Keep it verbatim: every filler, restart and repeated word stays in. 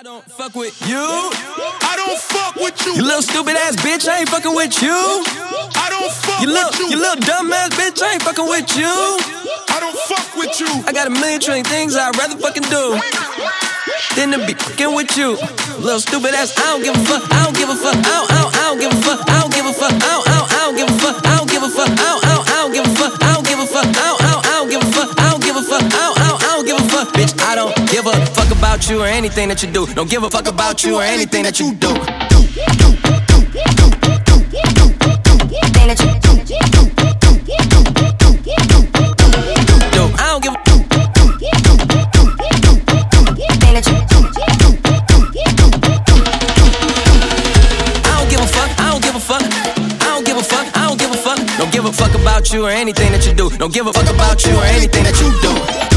don't fuck with you. I don't fuck with you. You little stupid ass bitch, I ain't fucking with you. I don't fuck You little, with you. you little dumb ass bitch, I ain't fucking with you. I don't fuck with you. I got a million trillion things I'd rather fucking do than to be fucking with you. Little stupid ass, I don't give a fuck. I don't give a fuck. I don't, I don't, I don't give a fuck. I don't give a fuck. I don't, I don't, I don't give a fuck. I don't give a fuck. I don't, I don't, I don't give a fuck. I don't give a fuck. I don't, I don't, I don't give a fuck. I don't give a fuck. I don't, I don't, I don't give a fuck. Bitch, I don't give a fuck about you or anything that you do. Don't give a fuck about you or anything that you do. I don't give a Don't give a fuck about you or anything that you do. Don't give a fuck about you or anything that you do.